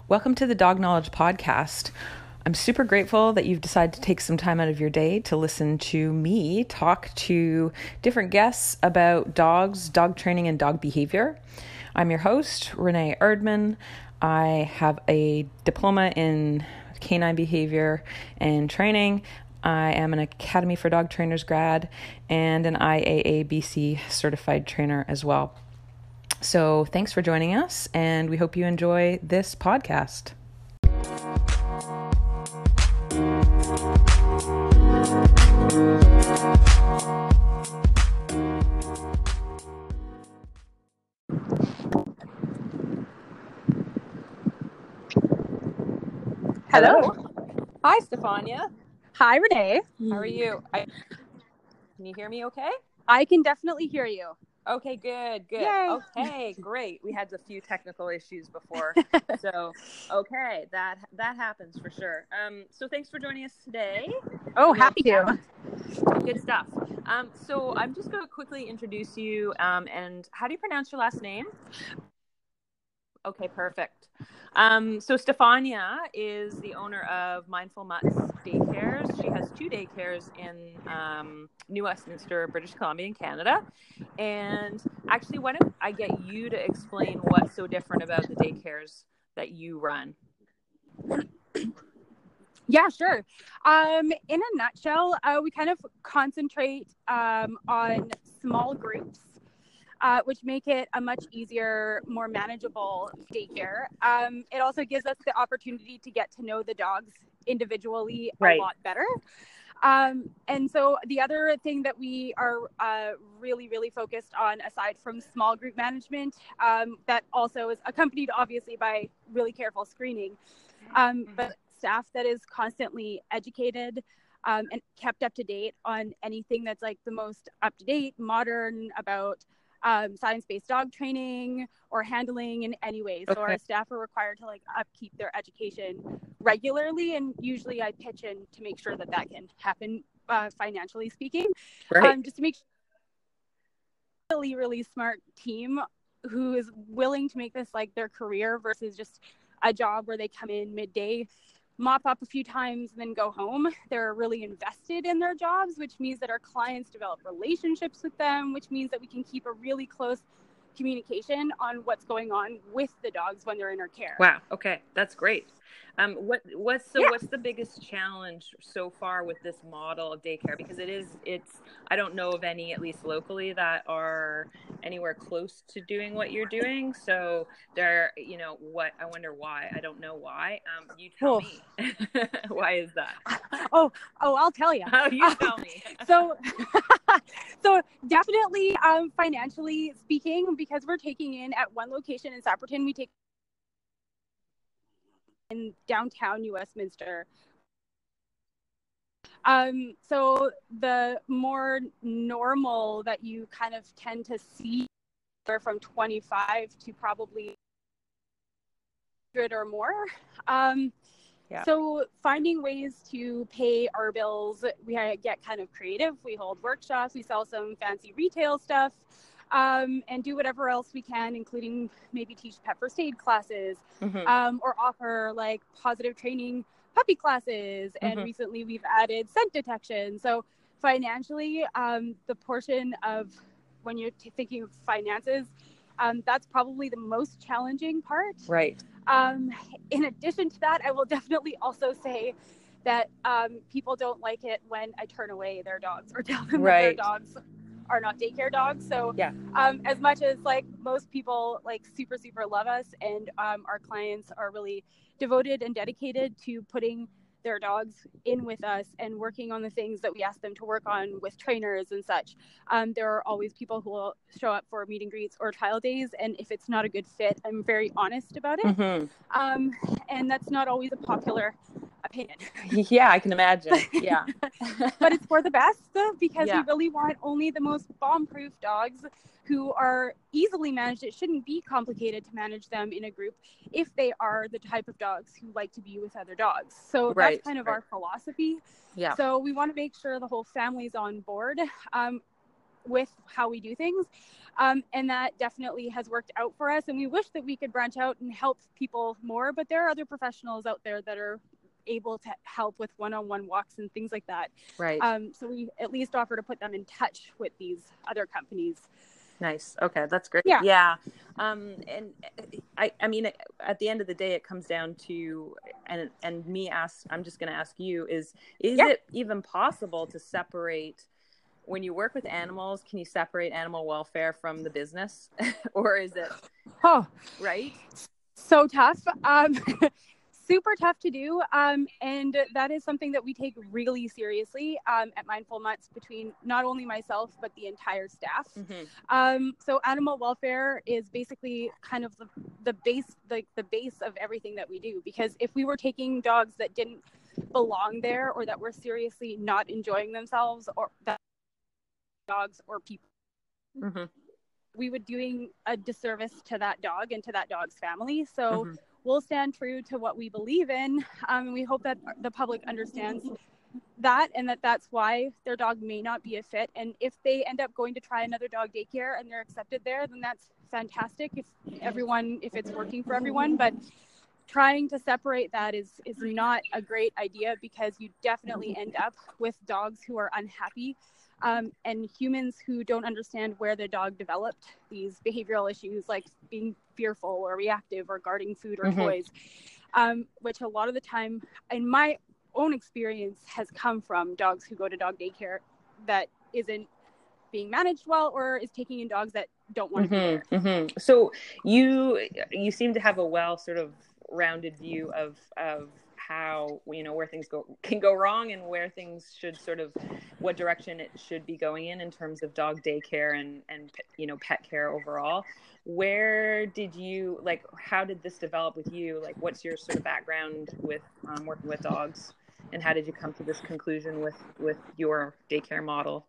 Welcome to the Dog Knowledge Podcast. I'm super grateful that you've decided to take some time out of your day to listen to me talk to different guests about dogs, dog training, and dog behavior. I'm your host, Renee Erdman. I have a diploma in canine behavior and training. I am an Academy for Dog Trainers grad and an IAABC certified trainer as well. So thanks for joining us, and we hope you enjoy this podcast. Hello. Hi, Stefania. Hi, Renee. How are you? Can you hear me okay? I can definitely hear you. Okay, good. Yay. Okay, great. We had a few technical issues before. So, okay, that happens for sure. So thanks for joining us today. Oh, happy to. Good stuff. So I'm just going to quickly introduce you. And how do you pronounce your last name? Okay, perfect. So Stefania is the owner of Mindful Mutts Daycares. She has 2 daycares in New Westminster, British Columbia, in Canada. And actually, why don't I get you to explain what's so different about the daycares that you run? Yeah, sure. In a nutshell, we kind of concentrate on small groups, which make it a much easier, more manageable daycare. It also gives us the opportunity to get to know the dogs individually a lot better. And so the other thing that we are really focused on, aside from small group management, that also is accompanied obviously by really careful screening, but staff that is constantly educated and kept up to date on anything that's like the most up to date, modern about science-based dog training or handling in any way. So our staff are required to upkeep their education regularly, and usually I pitch in to make sure that can happen, financially speaking. Just to make sure really smart team who is willing to make this like their career versus just a job where they come in midday, mop up a few times, and then go home. They're really invested in their jobs, which means that our clients develop relationships with them, which means that we can keep a really close communication on what's going on with the dogs when they're in our care. Wow. Okay. That's great. What's the biggest challenge so far with this model of daycare? Because I don't know of any, at least locally, that are anywhere close to doing what you're doing. So I wonder why. I don't know why. You tell me. Why is that? I'll tell you. Oh, you tell me. So definitely, financially speaking, because we're taking in at one location in Sapperton, we take in downtown New Westminster. So the more normal that you kind of tend to see are from 25 to probably 100 or more. So finding ways to pay our bills, we get kind of creative. We hold workshops, we sell some fancy retail stuff, and do whatever else we can, including maybe teach pet first aid classes, or offer like positive training puppy classes. And recently we've added scent detection. So financially, the portion of when you're thinking of finances, that's probably the most challenging part. Right. In addition to that, I will definitely also say that people don't like it when I turn away their dogs or tell them that their dogs are not daycare dogs. So as much as like most people like super love us, and our clients are really devoted and dedicated to putting their dogs in with us and working on the things that we ask them to work on with trainers and such. There are always people who will show up for meet and greets or trial days, and if it's not a good fit, I'm very honest about it. And that's not always a popular opinion. Yeah, I can imagine. Yeah. But it's for the best, because we really want only the most bomb-proof dogs who are easily managed. It shouldn't be complicated to manage them in a group if they are the type of dogs who like to be with other dogs. So that's kind of our philosophy. Yeah. So we want to make sure the whole family's on board. with how we do things. And that definitely has worked out for us. And we wish that we could branch out and help people more, but there are other professionals out there that are able to help with one-on-one walks and things like that. Right. So we at least offer to put them in touch with these other companies. Nice. Okay. That's great. Yeah. Yeah. And I mean, at the end of the day, it comes down to, and I'm just going to ask you, is it even possible to separate, when you work with animals, can you separate animal welfare from the business? Or is it, right? So tough. Super tough to do. And that is something that we take really seriously at Mindful Mutts, between not only myself, but the entire staff. Mm-hmm. So animal welfare is basically kind of the base, like the base of everything that we do. Because if we were taking dogs that didn't belong there, or that were seriously not enjoying themselves, or that dogs or people, mm-hmm. we would doing a disservice to that dog and to that dog's family. So we'll stand true to what we believe in. And we hope that the public understands that, and that's why their dog may not be a fit. And if they end up going to try another dog daycare and they're accepted there, then that's fantastic if it's working for everyone. But trying to separate that is not a great idea, because you definitely end up with dogs who are unhappy. And humans who don't understand where their dog developed these behavioral issues, like being fearful or reactive or guarding food or toys, which a lot of the time, in my own experience, has come from dogs who go to dog daycare that isn't being managed well, or is taking in dogs that don't want to be there. Mm-hmm. So you seem to have a well sort of rounded view of how, where things can go wrong, and where things should what direction it should be going in terms of dog daycare and pet care overall. Where did you, how did this develop with you? What's your sort of background with working with dogs, and how did you come to this conclusion with your daycare model?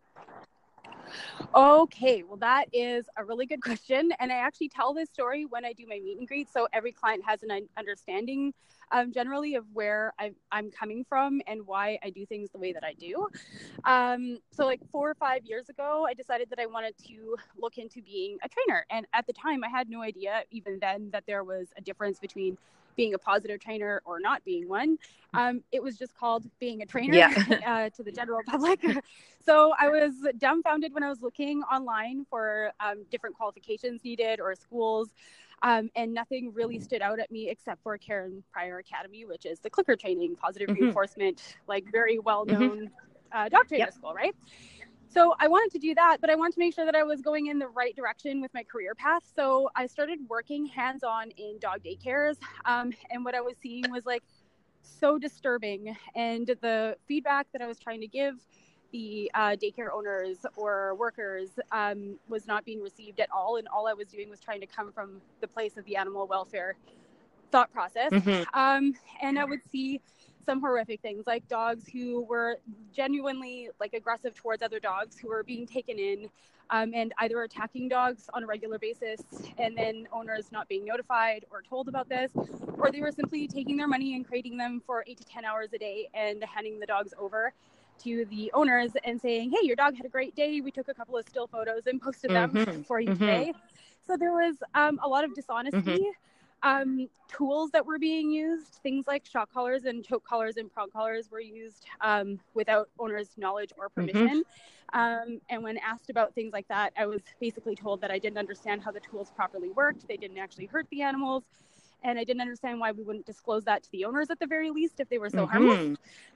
Okay, well, that is a really good question. And I actually tell this story when I do my meet and greet. So every client has an understanding generally of where I'm coming from and why I do things the way that I do. So 4 or 5 years ago, I decided that I wanted to look into being a trainer. And at the time, I had no idea even then that there was a difference between being a positive trainer or not being one. It was just called being a trainer to the general public. So I was dumbfounded when I was looking online for different qualifications needed or schools. And nothing really stood out at me except for Karen Pryor Academy, which is the clicker training, positive reinforcement, very well-known dog trainer school, right? So I wanted to do that, but I wanted to make sure that I was going in the right direction with my career path. So I started working hands-on in dog daycares. And what I was seeing was so disturbing. And the feedback that I was trying to give the daycare owners or workers was not being received at all. And all I was doing was trying to come from the place of the animal welfare thought process. And I would see some horrific things, like dogs who were genuinely aggressive towards other dogs who were being taken in and either attacking dogs on a regular basis, and then owners not being notified or told about this, or they were simply taking their money and crating them for 8 to 10 hours a day and handing the dogs over to the owners and saying, hey, your dog had a great day. We took a couple of still photos and posted them for you today. So there was a lot of dishonesty. Tools that were being used, things like shock collars and choke collars and prong collars, were used without owners' knowledge or permission. And when asked about things like that, I was basically told that I didn't understand how the tools properly worked. They didn't actually hurt the animals. And I didn't understand why we wouldn't disclose that to the owners at the very least if they were so harmless.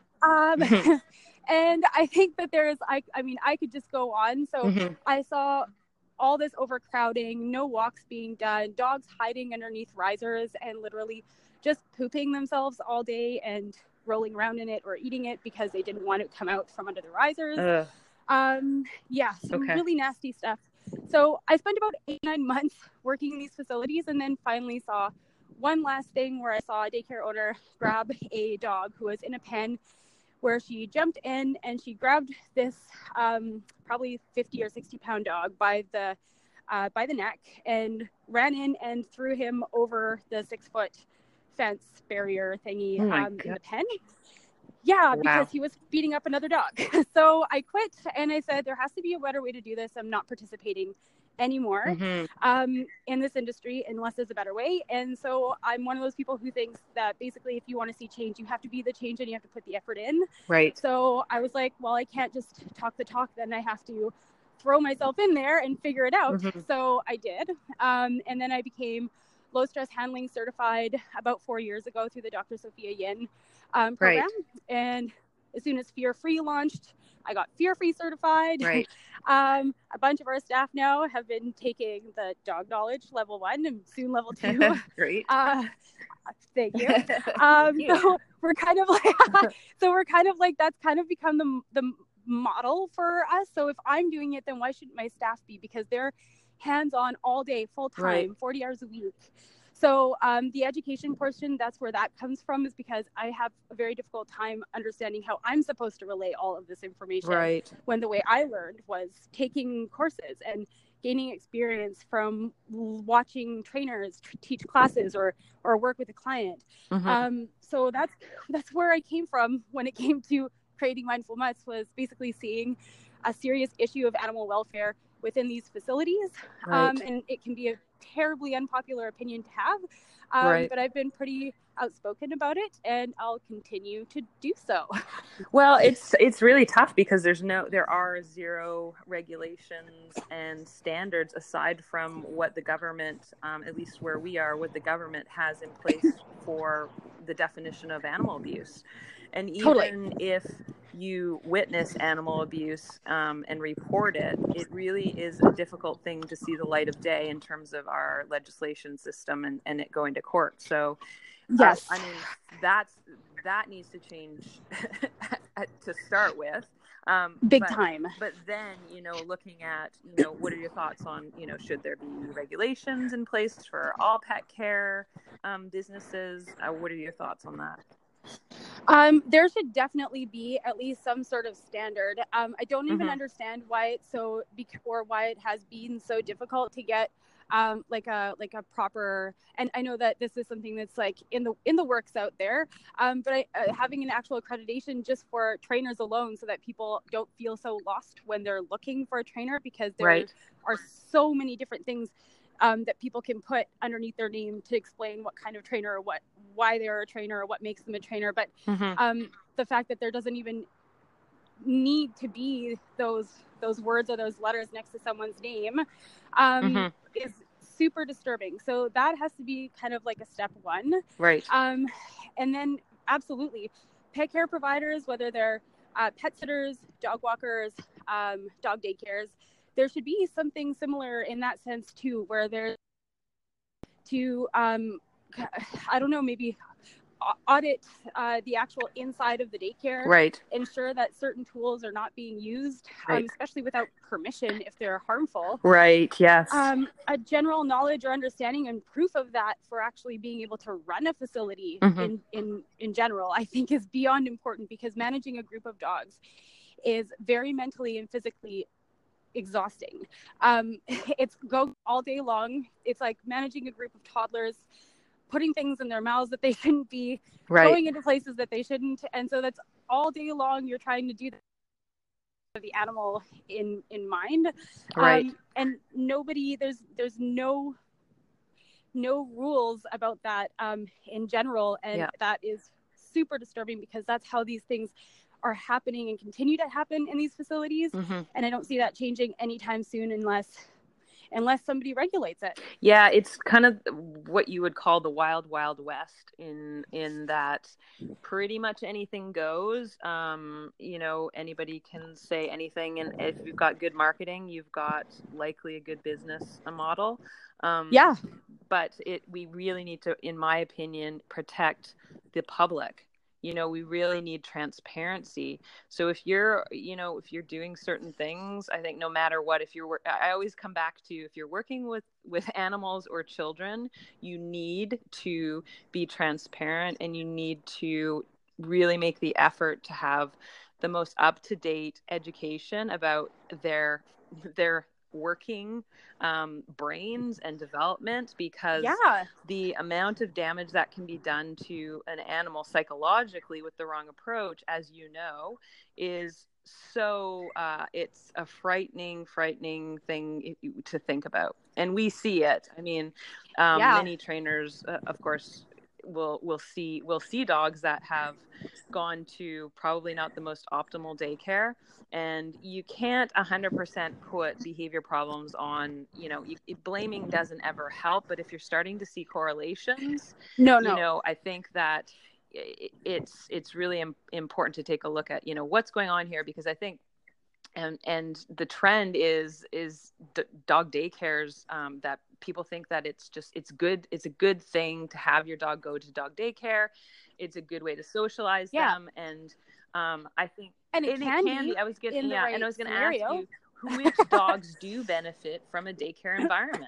And I think that I could just go on. So I saw all this overcrowding, no walks being done, dogs hiding underneath risers and literally just pooping themselves all day and rolling around in it or eating it because they didn't want it to come out from under the risers. Really nasty stuff. So I spent about 8-9 months working in these facilities, and then finally saw one last thing where I saw a daycare owner grab a dog who was in a pen, where she jumped in and she grabbed this probably 50 or 60 pound dog by the neck and ran in and threw him over the 6-foot fence barrier thingy in the pen. Yeah, because Wow. he was beating up another dog. So I quit and I said, there has to be a better way to do this. I'm not participating anymore Mm-hmm. in this industry unless there's a better way. And so I'm one of those people who thinks that basically if you want to see change, you have to be the change and you have to put the effort in. Right. So I was like, well, I can't just talk the talk, then I have to throw myself in there and figure it out. Mm-hmm. So I did. And then I became low stress handling certified about 4 years ago through the Dr. Sophia Yin program. Right. And as soon as Fear Free launched, I got Fear Free certified. Right. A bunch of our staff now have been taking the dog knowledge level 1 and soon level 2. Great. Thank you. Thank you. So we're kind of like that's kind of become the model for us. So if I'm doing it, then why shouldn't my staff be? Because they're hands-on all day, full time, Right. 40 hours a week. So the education portion, that's where that comes from, is because I have a very difficult time understanding how I'm supposed to relay all of this information. Right. When the way I learned was taking courses and gaining experience from watching trainers teach classes or work with a client. Mm-hmm. So that's where I came from when it came to creating Mindful Mutts, was basically seeing a serious issue of animal welfare within these facilities. Right. And it can be a terribly unpopular opinion to have, Right. but I've been pretty outspoken about it, and I'll continue to do so. Well, it's really tough because there are zero regulations and standards aside from what the government, at least where we are, what the government has in place for the definition of animal abuse. And even Totally. if you witness animal abuse and report it, it really is a difficult thing to see the light of day in terms of our legislation system and it going to court. So, Yes. I mean, that needs to change to start with. Big time. But then, looking at, what are your thoughts on, should there be regulations in place for all pet care businesses? What are your thoughts on that? There should definitely be at least some sort of standard. I don't even Mm-hmm. understand why it's or why it has been so difficult to get like a proper. And I know that this is something that's like in the works out there. But having an actual accreditation just for trainers alone, so that people don't feel so lost when they're looking for a trainer, because there Right. are so many different things that people can put underneath their name to explain what kind of trainer or why they're a trainer or what makes them a trainer. But Mm-hmm. the fact that there doesn't even need to be those words or those letters next to someone's name Mm-hmm. is super disturbing. So that has to be kind of like a step one. Right. And then absolutely, pet care providers, whether they're pet sitters, dog walkers, dog daycares, there should be something similar in that sense too, where there's to I don't know, maybe audit the actual inside of the daycare, Right. ensure that certain tools are not being used, Right. especially without permission if they're harmful. Right. Yes. A general knowledge or understanding and proof of that for actually being able to run a facility Mm-hmm. in general, I think is beyond important, because managing a group of dogs is very mentally and physically exhausting. It's go all day long. It's like managing a group of toddlers, putting things in their mouths that they shouldn't be, Right. going into places that they shouldn't. And so that's all day long. You're trying to do the animal in mind. Right. And nobody, there's no rules about that in general. And Yeah. that is super disturbing, because that's how these things are happening and continue to happen in these facilities. Mm-hmm. And I don't see that changing anytime soon unless somebody regulates it. Yeah, it's kind of what you would call the wild, wild west in that pretty much anything goes. Anybody can say anything, and if you've got good marketing, you've got likely a good business model. Yeah. But we really need to, in my opinion, protect the public. We really need transparency. So if you're doing certain things, I think no matter what, I always come back to, if you're working with animals or children, you need to be transparent, and you need to really make the effort to have the most up-to-date education about their working brains and development, because Yeah. the amount of damage that can be done to an animal psychologically with the wrong approach, as you know, is so it's a frightening thing to think about. And we see it. I mean, Yeah. many trainers, of course, will see dogs that have gone to probably not the most optimal daycare, and you can't 100% put behavior problems on, blaming doesn't ever help. But if you're starting to see correlations, No. I think that it's really important to take a look at, what's going on here, because I think and the trend is dog daycares, that people think that it's a good thing to have your dog go to dog daycare. It's a good way to socialize them. And I think it can be. I was going in the right and I was going to ask scenario. you, which dogs do benefit from a daycare environment?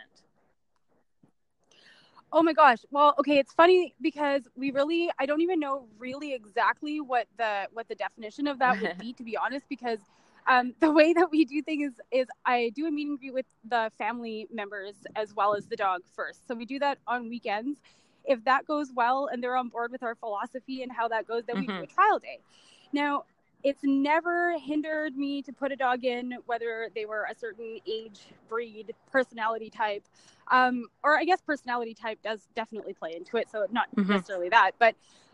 Oh my gosh. Well, okay, it's funny because I don't even know really exactly what the definition of that would be, to be honest, because the way that we do things is I do a meet and greet with the family members as well as the dog first. So we do that on weekends. If that goes well and they're on board with our philosophy and how that goes, then we do a trial day. Now, it's never hindered me to put a dog in, whether they were a certain age, breed, personality type. Or I guess personality type does definitely play into it. So not necessarily that, but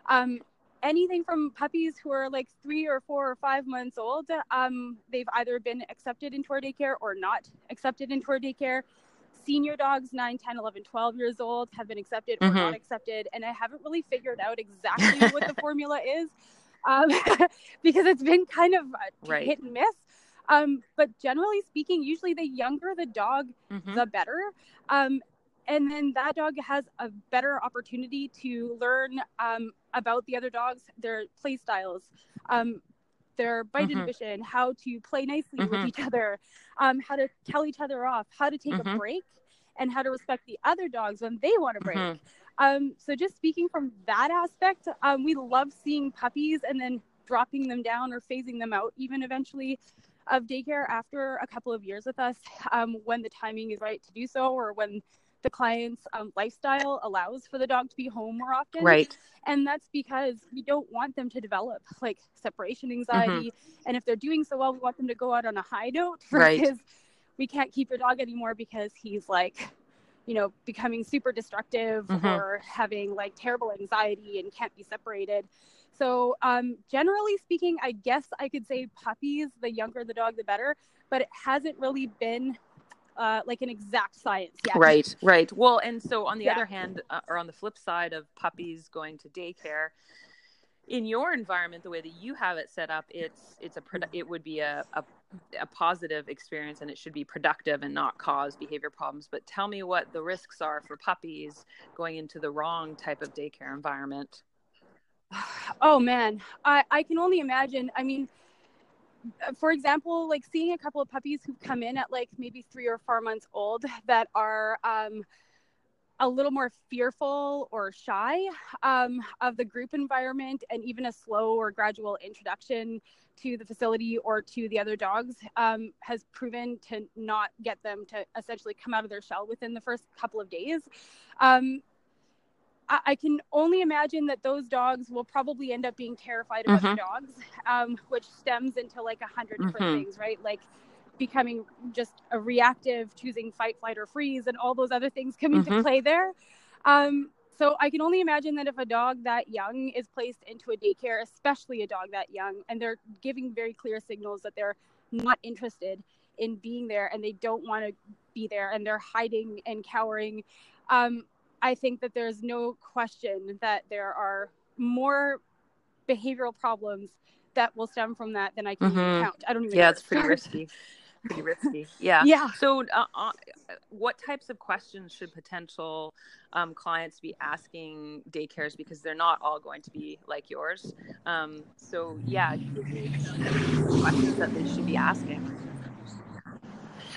anything from puppies who are like 3 or 4 or 5 months old, they've either been accepted into our daycare or not accepted into our daycare. Senior dogs, 9, 10, 11, 12 years old, have been accepted or not accepted. And I haven't really figured out exactly what the formula is, because it's been kind of hit and miss. But generally speaking, usually the younger the dog, the better. And then that dog has a better opportunity to learn about the other dogs, their play styles, their bite inhibition, how to play nicely with each other, how to tell each other off, how to take a break, and how to respect the other dogs when they want to break. So just speaking from that aspect, we love seeing puppies and then dropping them down or phasing them out even eventually of daycare after a couple of years with us, when the timing is right to do so, or when the client's lifestyle allows for the dog to be home more often. Right. And that's because we don't want them to develop like separation anxiety. And if they're doing so well, we want them to go out on a high note, versus we can't keep your dog anymore because he's like, becoming super destructive or having like terrible anxiety and can't be separated. So generally speaking, I guess I could say puppies, the younger the dog, the better, but it hasn't really been like an exact science yet. Right. Well, and so on the other hand, or on the flip side of puppies going to daycare, in your environment, the way that you have it set up, it would be a positive experience, and it should be productive and not cause behavior problems. But tell me what the risks are for puppies going into the wrong type of daycare environment. Oh man, I can only imagine. I mean, for example, like seeing a couple of puppies who've come in at like maybe 3 or 4 months old that are a little more fearful or shy of the group environment, and even a slow or gradual introduction to the facility or to the other dogs has proven to not get them to essentially come out of their shell within the first couple of days. I can only imagine that those dogs will probably end up being terrified of other dogs, which stems into like 100 different things, right? Like becoming just a reactive, choosing fight, flight, or freeze, and all those other things come into play there. So I can only imagine that if a dog that young is placed into a daycare, especially a dog that young, and they're giving very clear signals that they're not interested in being there and they don't want to be there and they're hiding and cowering, I think that there's no question that there are more behavioral problems that will stem from that than I can even count. I don't even know. Yeah, it's pretty risky. Yeah. So what types of questions should potential clients be asking daycares, because they're not all going to be like yours? So yeah, give me some questions that they should be asking.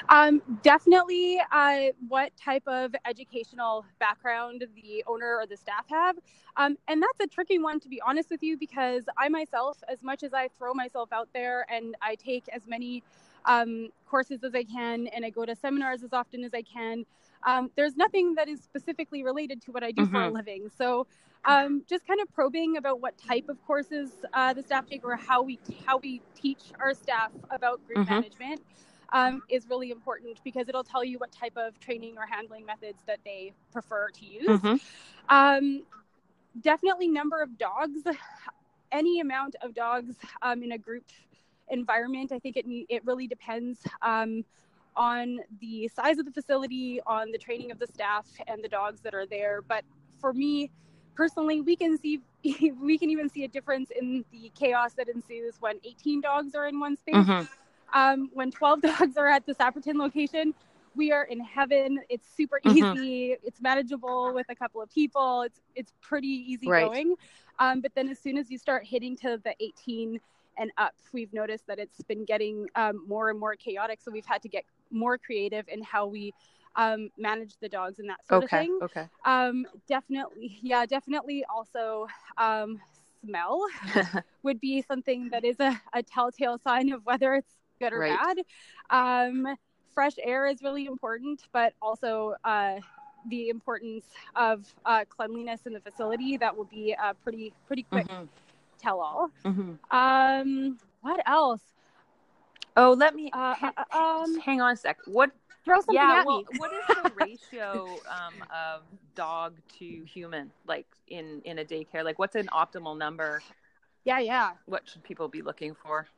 Definitely what type of educational background the owner or the staff have. And that's a tricky one, to be honest with you, because I myself, as much as I throw myself out there and I take as many courses as I can and I go to seminars as often as I can, there's nothing that is specifically related to what I do for a living. So just kind of probing about what type of courses the staff take, or how we teach our staff about group management. Is really important, because it'll tell you what type of training or handling methods that they prefer to use. Definitely number of dogs, any amount of dogs in a group environment. I think it really depends on the size of the facility, on the training of the staff and the dogs that are there. But for me personally, we can even see a difference in the chaos that ensues when 18 dogs are in one space. When 12 dogs are at the Sapperton location, we are in heaven. It's super easy. It's manageable with a couple of people. It's pretty easy going. But then as soon as you start hitting to the 18 and up, we've noticed that it's been getting more and more chaotic. So we've had to get more creative in how we manage the dogs and that sort of thing. Definitely also smell would be something that is a telltale sign of whether it's good or bad. Fresh air is really important, but also the importance of cleanliness in the facility. That will be a pretty quick tell-all. What else? Oh, let me hang on a sec. Throw something at me. What is the ratio of dog to human, like in a daycare? Like, what's an optimal number? What should people be looking for?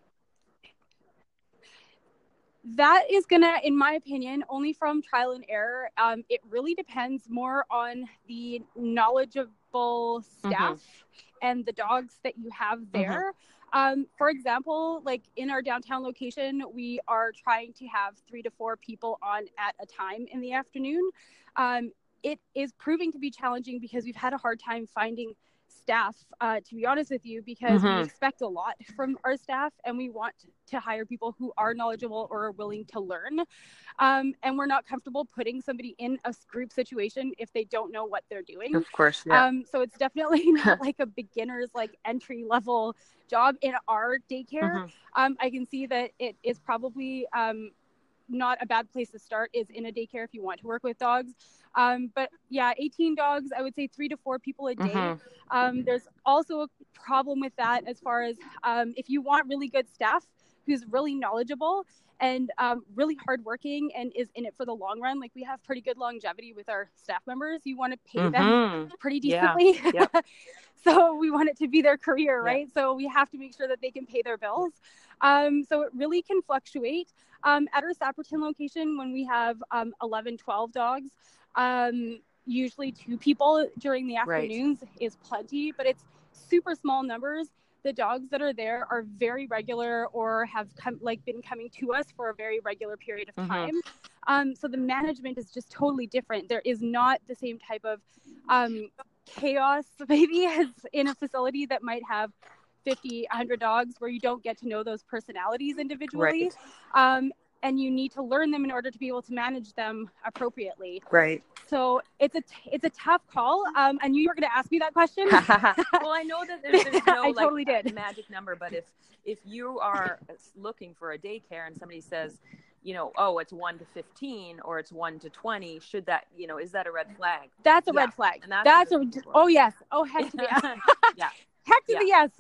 That is gonna, in my opinion, only from trial and error. It really depends more on the knowledgeable staff and the dogs that you have there. For example, like in our downtown location, we are trying to have 3 to 4 people on at a time in the afternoon. It is proving to be challenging because we've had a hard time finding staff, to be honest with you, because we expect a lot from our staff and we want to hire people who are knowledgeable or are willing to learn. And we're not comfortable putting somebody in a group situation if they don't know what they're doing. Of course, yeah. So it's definitely not like a beginner's, like entry level job in our daycare. I can see that it is probably not a bad place to start is in a daycare if you want to work with dogs. But yeah, 18 dogs, I would say 3 to 4 people a day. There's also a problem with that as far as if you want really good staff who's really knowledgeable and really hardworking and is in it for the long run. Like, we have pretty good longevity with our staff members. You want to pay them pretty decently. So we want it to be their career, right? So we have to make sure that they can pay their bills. So it really can fluctuate. At our Sapperton location, when we have 11, 12 dogs, usually 2 people during the afternoons is plenty, but it's super small numbers. The dogs that are there are very regular or have been coming to us for a very regular period of time. So the management is just totally different. There is not the same type of chaos maybe as in a facility that might have 50, 100 dogs, where you don't get to know those personalities individually. And you need to learn them in order to be able to manage them appropriately. So it's a tough call. I knew you were going to ask me that question. Well, I know that there's no I totally did. magic number, but if you are looking for a daycare and somebody says, oh, it's 1 to 15 or it's 1 to 20, should that, is that a red flag? That's a red flag. Oh yes. Oh, heck to the yes. Heck to the yes.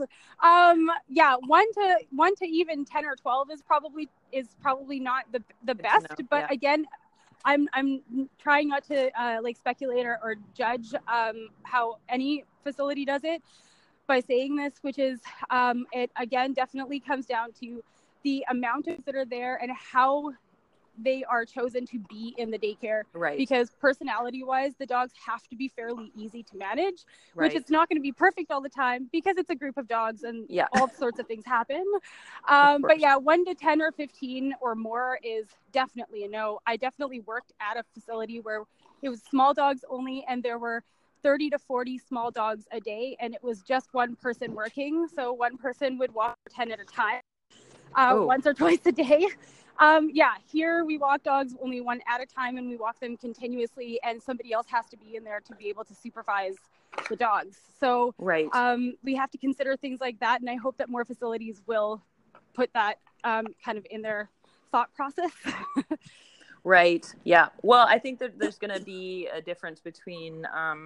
1 to even 10 or 12 is probably not the best. But again, I'm trying not to speculate or judge how any facility does it by saying this, which is it again definitely comes down to the amount of that are there and how they are chosen to be in the daycare. Because personality wise, the dogs have to be fairly easy to manage, which it's not going to be perfect all the time because it's a group of dogs and all sorts of things happen. But 1 to 10 or 15 or more is definitely a no. I definitely worked at a facility where it was small dogs only, and there were 30 to 40 small dogs a day, and it was just one person working. So one person would walk 10 at a time, once or twice a day. Yeah, here we walk dogs only one at a time, and we walk them continuously, and somebody else has to be in there to be able to supervise the dogs. So Right. We have to consider things like that, and I hope that more facilities will put that kind of in their thought process. Right. Yeah. Well, I think that there's going to be a difference between,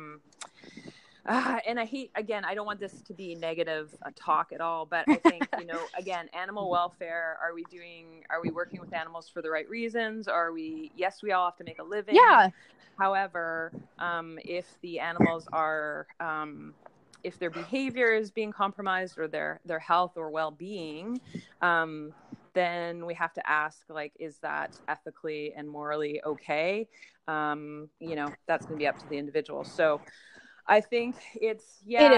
and I don't want this to be negative talk at all, but I think, again, animal welfare, are we working with animals for the right reasons? Yes, we all have to make a living. Yeah. However, if the animals are, if their behavior is being compromised or their health or well-being, then we have to ask, like, is that ethically and morally okay? That's going to be up to the individual. So I think it's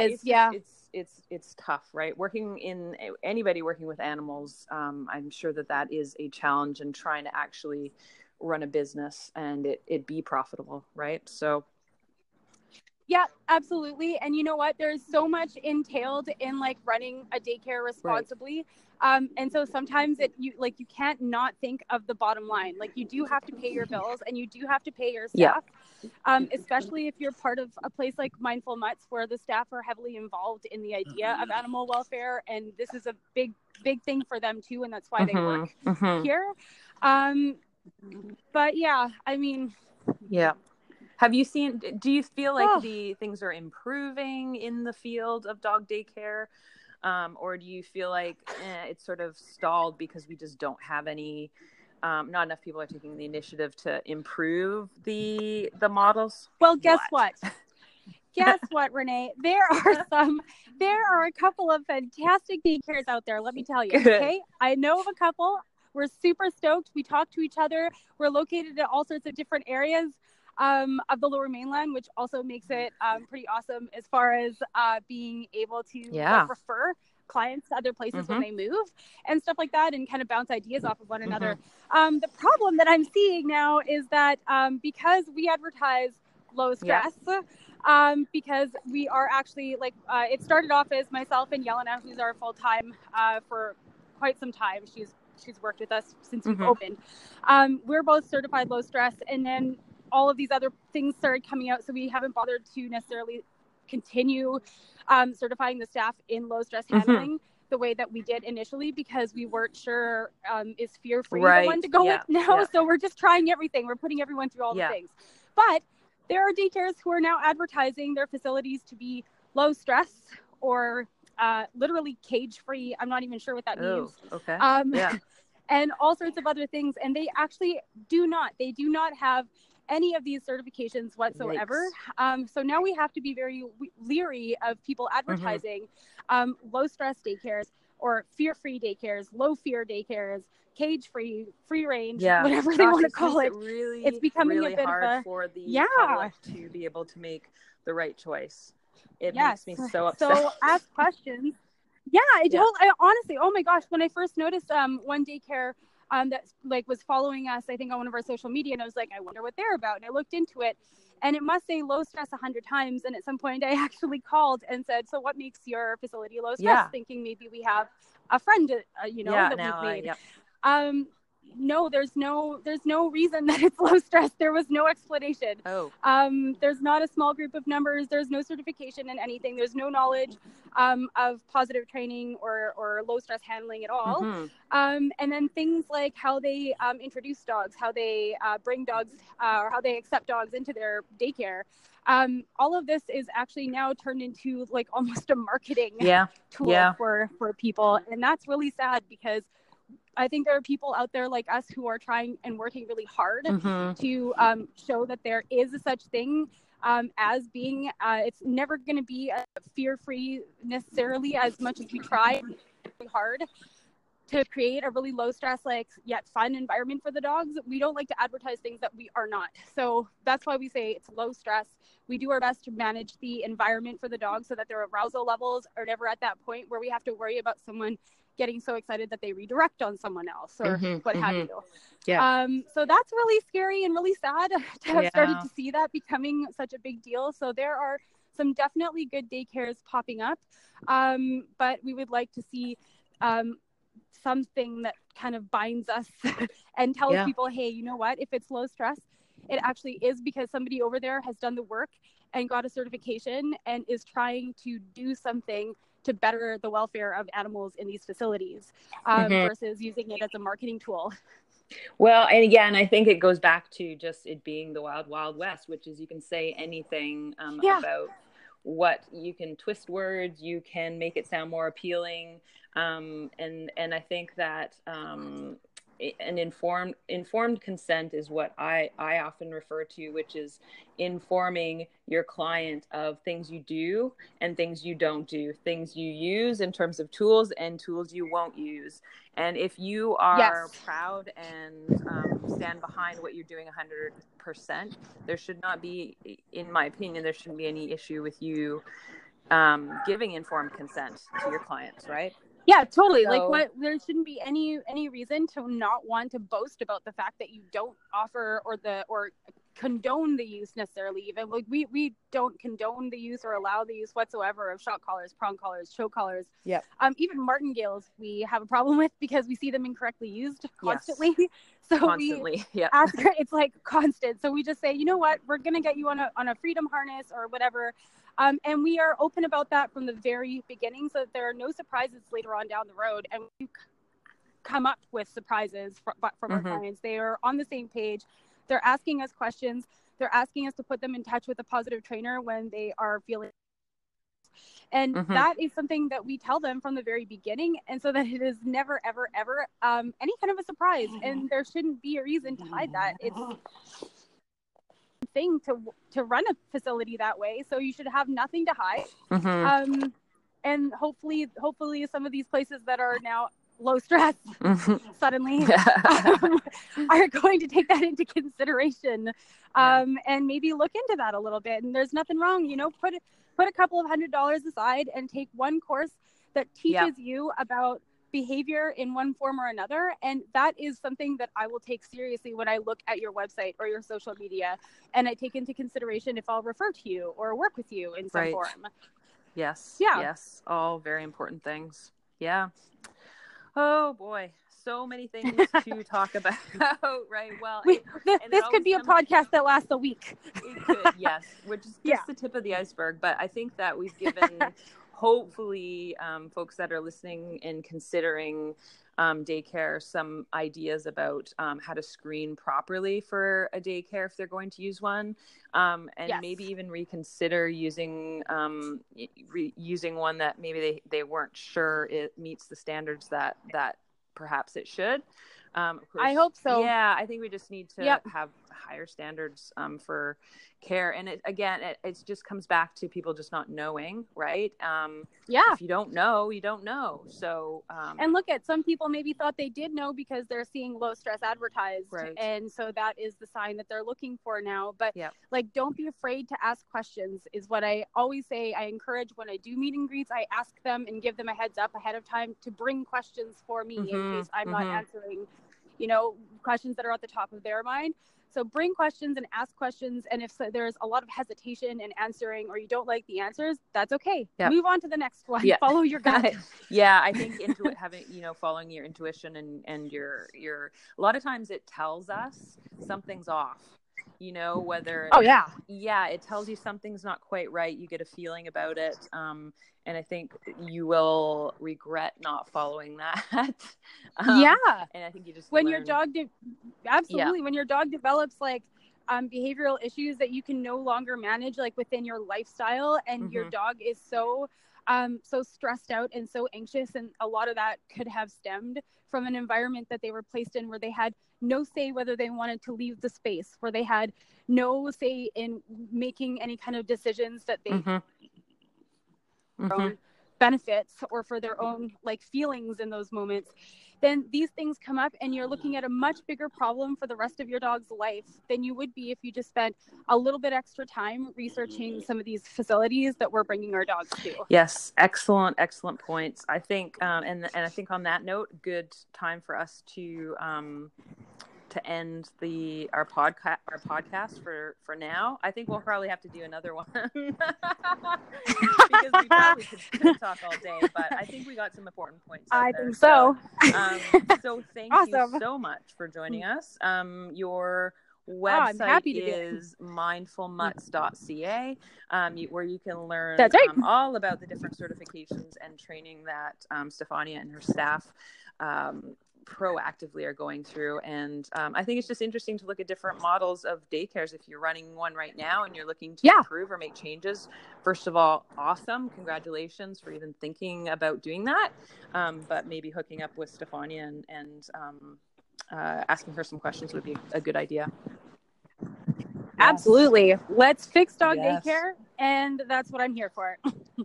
tough, right? Anybody working with animals, I'm sure that is a challenge, and trying to actually run a business and it be profitable, right? So yeah, absolutely. And you know what? There's so much entailed in like running a daycare responsibly. Right. And so sometimes you can't not think of the bottom line. Like, you do have to pay your bills, and you do have to pay your staff. Yeah. Especially if you're part of a place like Mindful Mutts, where the staff are heavily involved in the idea of animal welfare. And this is a big, big thing for them too. And that's why they work here. But yeah, I mean, yeah. Do you feel like the things are improving in the field of dog daycare? Or do you feel like it's sort of stalled because we just don't have any, not enough people are taking the initiative to improve the models? Well, guess what? Guess what, Renee? There are a couple of fantastic daycares out there. Let me tell you. Okay. I know of a couple. We're super stoked. We talk to each other. We're located in all sorts of different areas of the Lower Mainland, which also makes it pretty awesome as far as being able to refer clients to other places when they move and stuff like that, and kind of bounce ideas off of one another. The problem that I'm seeing now is that because we advertise low stress, because we are actually it started off as myself and Yelena, who's our full-time for quite some time. She's worked with us since we've opened. We're both certified low stress, and then all of these other things started coming out, so we haven't bothered to necessarily continue certifying the staff in low stress handling the way that we did initially, because we weren't sure is fear-free the one to go with now. So we're just trying everything. We're putting everyone through all the things. But there are daycares who are now advertising their facilities to be low stress or literally cage-free. I'm not even sure what that means. Okay. And all sorts of other things. And they actually do not have any of these certifications whatsoever. So now we have to be very leery of people advertising low stress daycares or fear-free daycares, low fear daycares, cage-free, free range, whatever they want to call it. It's becoming really a bit hard of for the public to be able to make the right choice. It makes me so upset. So ask questions. I honestly, oh my gosh, when I first noticed one daycare that was following us, I think on one of our social media, and I was like, I wonder what they're about. And I looked into it, and it must say low stress 100 times. And at some point I actually called and said, so what makes your facility low stress? Thinking maybe we have a friend, that we've made. No, there's no reason that it's low stress. There was no explanation. There's not a small group of numbers. There's no certification in anything. There's no knowledge of positive training or low stress handling at all. And then things like how they introduce dogs, how they bring dogs, or how they accept dogs into their daycare. All of this is actually now turned into like almost a marketing tool for people. And that's really sad, because I think there are people out there like us who are trying and working really hard to show that there is a such thing as being, it's never going to be fear-free necessarily, as much as we try really hard to create a really low stress, yet fun environment for the dogs. We don't like to advertise things that we are not. So that's why we say it's low stress. We do our best to manage the environment for the dogs so that their arousal levels are never at that point where we have to worry about someone getting so excited that they redirect on someone else or what have you. So that's really scary and really sad to have started to see that becoming such a big deal. So there are some definitely good daycares popping up, but we would like to see something that kind of binds us and tells people, hey, you know what, if it's low stress, it actually is because somebody over there has done the work and got a certification and is trying to do something to better the welfare of animals in these facilities, versus using it as a marketing tool. Well, and again, I think it goes back to just it being the wild, wild west, which is you can say anything about what you can twist words, you can make it sound more appealing. And I think that an informed consent is what I often refer to, which is informing your client of things you do and things you don't do, things you use in terms of tools and tools you won't use. And if you are proud and stand behind what you're doing 100%, there should not be, in my opinion, there shouldn't be any issue with you giving informed consent to your clients, right? Yeah, totally. So, there shouldn't be any reason to not want to boast about the fact that you don't offer or condone the use necessarily. Even like we don't condone the use or allow the use whatsoever of shock collars, prong collars, choke collars. Yeah. Even martingales we have a problem with because we see them incorrectly used constantly. Yes. So constantly. We ask her, it's like constant. So we just say, you know what, we're gonna get you on a freedom harness or whatever. And we are open about that from the very beginning so that there are no surprises later on down the road. And we come up with surprises from our clients. They are on the same page. They're asking us questions. They're asking us to put them in touch with a positive trainer when they are feeling. And that is something that we tell them from the very beginning. And so that it is never, ever, ever any kind of a surprise. And there shouldn't be a reason to hide that. It's thing to run a facility that way, so you should have nothing to hide. And hopefully some of these places that are now low stress suddenly are going to take that into consideration, and maybe look into that a little bit. And there's nothing wrong, put a couple of $100 aside and take one course that teaches you about behavior in one form or another. And that is something that I will take seriously when I look at your website or your social media, and I take into consideration if I'll refer to you or work with you in some form. Yes. Yes. All very important things. Yeah. Oh boy. So many things to talk about, right? Well, this could be a podcast that lasts a week. It could, yes. Which is just the tip of the iceberg. But I think that we've given hopefully folks that are listening and considering daycare some ideas about how to screen properly for a daycare if they're going to use one, and maybe even reconsider using using one that maybe they weren't sure it meets the standards that perhaps it should. Of course, I hope so. Yeah, I think we just need to have higher standards for care. And it just comes back to people just not knowing, right? If you don't know, you don't know. So, and look at some people maybe thought they did know because they're seeing low stress advertised. Right. And so that is the sign that they're looking for now. But don't be afraid to ask questions is what I always say. I encourage when I do meet and greets, I ask them and give them a heads up ahead of time to bring questions for me in case I'm not answering, questions that are at the top of their mind. So bring questions and ask questions. And if there's a lot of hesitation in answering or you don't like the answers, that's okay. Move on to the next one. Follow your gut. I think following your intuition and your a lot of times it tells us something's off. Whether it tells you something's not quite right. You get a feeling about it. And I think you will regret not following that. And I think you just when your dog when your dog develops behavioral issues that you can no longer manage within your lifestyle, and your dog is so stressed out and so anxious, and a lot of that could have stemmed from an environment that they were placed in where they had no say whether they wanted to leave the space, where they had no say in making any kind of decisions that they own benefits or for their own feelings in those moments. Then these things come up and you're looking at a much bigger problem for the rest of your dog's life than you would be if you just spent a little bit extra time researching some of these facilities that we're bringing our dogs to. Yes. Excellent points. I think, and I think on that note, good time for us to to end our podcast for now. I think we'll probably have to do another one because we probably could talk all day, but I think we got some important points out there. Think so. So thank Awesome. you so much for joining us. Your website is mindfulmutts.ca, where you can learn all about the different certifications and training that Stefania and her staff proactively are going through. And I think it's just interesting to look at different models of daycares. If you're running one right now and you're looking to improve or make changes, first of all, awesome. Congratulations for even thinking about doing that. But maybe hooking up with Stefania and asking her some questions would be a good idea. Absolutely. Let's fix dog daycare. And that's what I'm here for.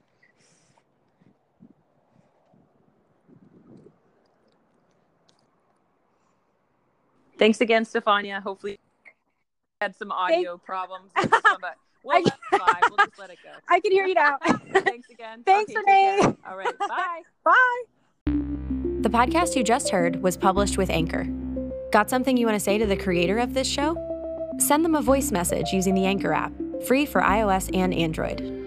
Thanks again, Stefania. Hopefully you had some audio problems with this one, but we'll let it slide. We'll just let it go. I can hear you now. Thanks again. Thanks, Renee. All right. Bye. Bye. The podcast you just heard was published with Anchor. Got something you want to say to the creator of this show? Send them a voice message using the Anchor app, free for iOS and Android.